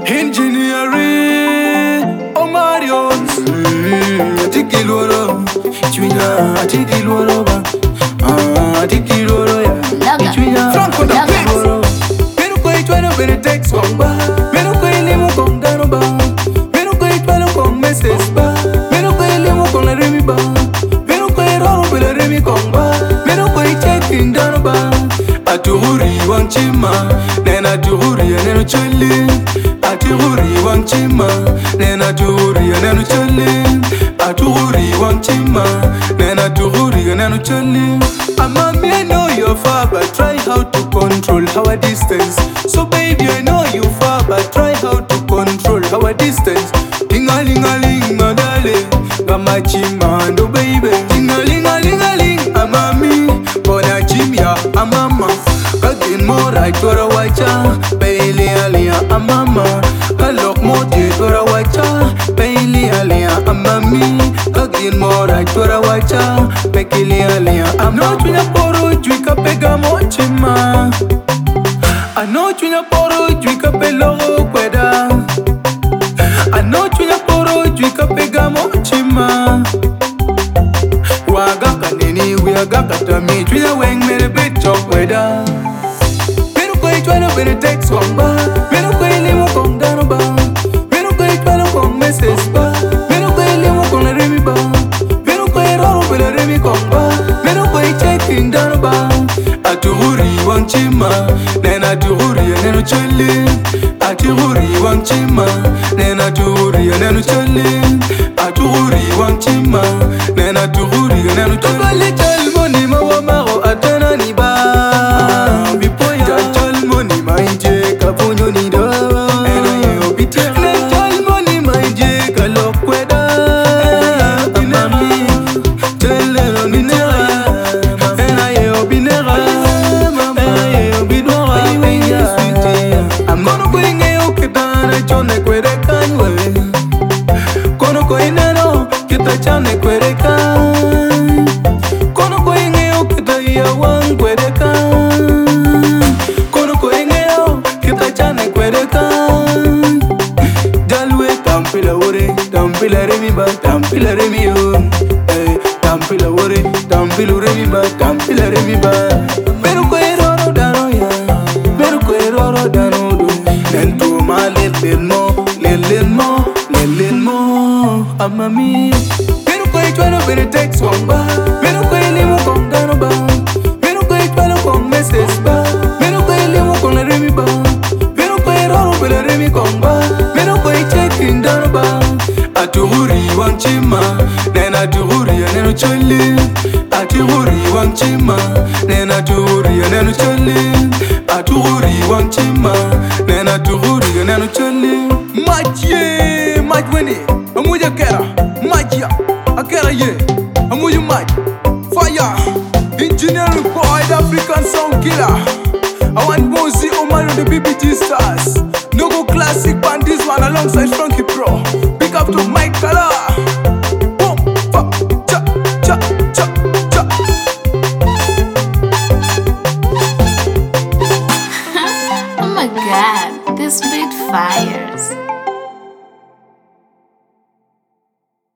Engineering, oh Marion. Atikiloro, China, Atikiloro, Atikiloro, yeah. Franco da Pizzo. Pero que tu no pero text con ba. Pero que limo con dano ba. Pero que tu no con meses ba. Pero que limo con la remi ba. Pero que roro con la remi con ba. Pero que checking dano ba. Aturi wanchima, nena aturi neno chali. Aturi wanchima, nena aturi neno chali. Aturi wanchima, nena aturi neno chali. Mami, I know you're far, but try how to control our distance. So baby, I know you far, but try how to control our distance. Ting-a-ling-a-ling, my darling, gama chimando baby. Ting-a-ling-a-ling-a-ling, amami, bona chimya, amama. Kagin mo right for a wacha, baili alia, amama. Kalok mo te for a wacha, baili alia, amami. Kagin mo right for a wacha, baili alia, amama. Anoche poro juika pega mochima. Anoche poro juika pelo kweda. Anoche poro juika pega mochima. Waga kaneni waga katami juia weng mere becho kweda. Pero koi chwana bene text wamba. Pero koi limo kong dano ba. Pero koi chwana kong message ba. Pero koi limo kong la remi ba. Pero koi roro bela remi kong ba. Checking down ba aturi wanchima nena aturi neno chali aturi wanchima nena aturi neno chali aturi wanchima nena aturi neno chali chalmoni mawamaro atana ni ba bipoya chalmoni maije kapunyo ni do ena yo bitia chalmoni maije kalokweda amami chalero ni chane kwereka kono ko ingeo kita ya wan kwereka kono ko ingeo kita chane kwereka dalwe tampila remi ba tampila remi yo tampila wore tampila remi ba tampila remi ba pero ko eroro dano ya pero ko eroro dano do nento lelmo amami. Chwana bene text wamba. Pero koi limo kong dano ba. Pero koi chwana kong message ba. Pero koi limo kong la remi ba. Pero koi roro bela remi kong ba. Pero koi checking dano ba. Aturi wanchima, nena aturi neno chali. Aturi wanchima, nena aturi neno chali. Aturi wanchima, nena aturi neno chali. Magie, majweni, amuja kera, magia. Akera ye, amuju mic, fire, engineering boy, the African sound killer. I want Mozi Omar on the BBT stars. No go classic band, this one alongside Frankie Pro. Big up to my